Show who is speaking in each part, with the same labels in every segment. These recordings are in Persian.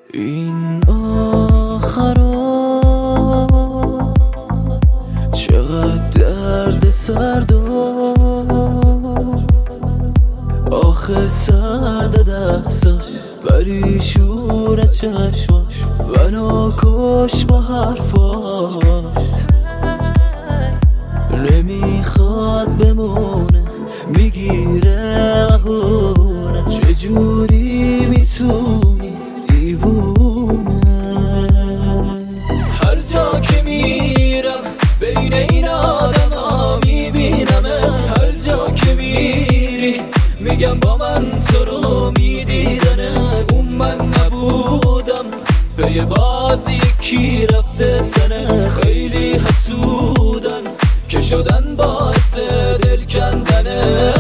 Speaker 1: این آخرا چقدر درد سر داشت، آخه سرد دستاش پریشون چشماش منو کش با حرفاش. نمیخواد بمونه میگیره بهونه، چجوری میتونی دیوونه؟ هر جا که میرم بین این آدم ها میبینمت، هر جا که میری میگم با من تو رو میدیدنت. اون من نبودم پی بازی کی رفته تنت، خیلی حسودن که شدن باعث دل کندنه.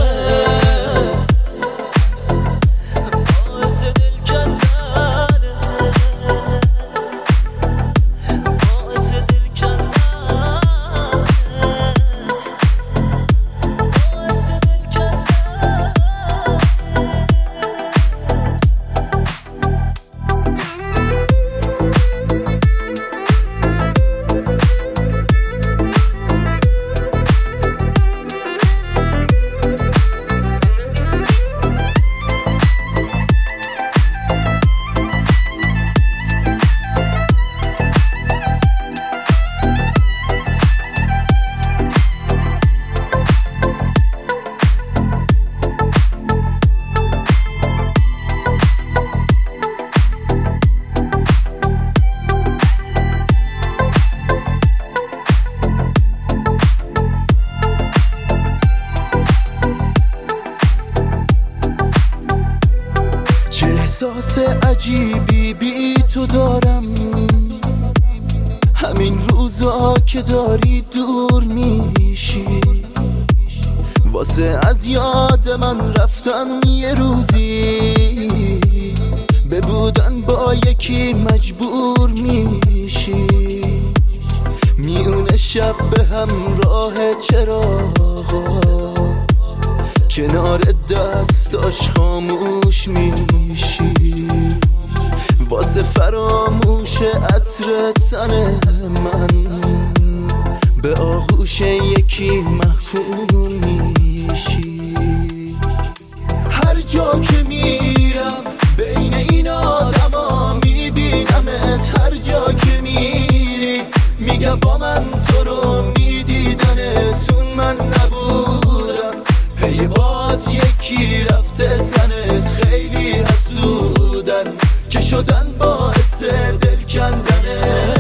Speaker 2: احساس عجیبی بی تو دارم، همین روزا که داری دور میشی، واسه از یاد من رفتن یه روزی، به بودن با یکی مجبور میشی. میونه شب به همراه چراغا، کنار دستاش خاموش میشی، واسه فراموش عطر تن من به آغوش یکی محکوم میشی. هر جا که میرم بین این آدما میبینمت، هر جا که میری میگم با من تو رو میدیدنت. اون من نبودم پی باز یکی رفته تنت، خیلی حسودن که شدن باعث دل کندنه.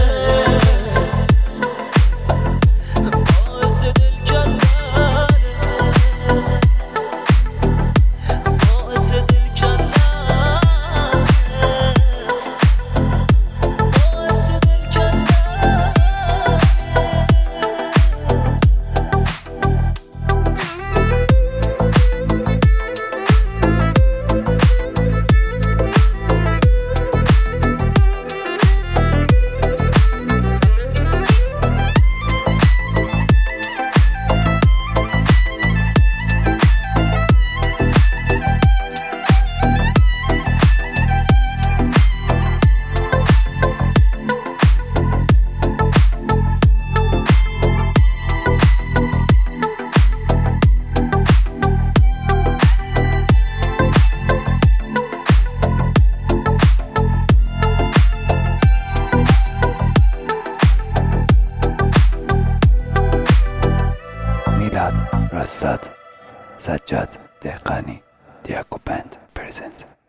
Speaker 3: میلاد رستاد، سجاد دهقانی، دیاکو بند پرزنت.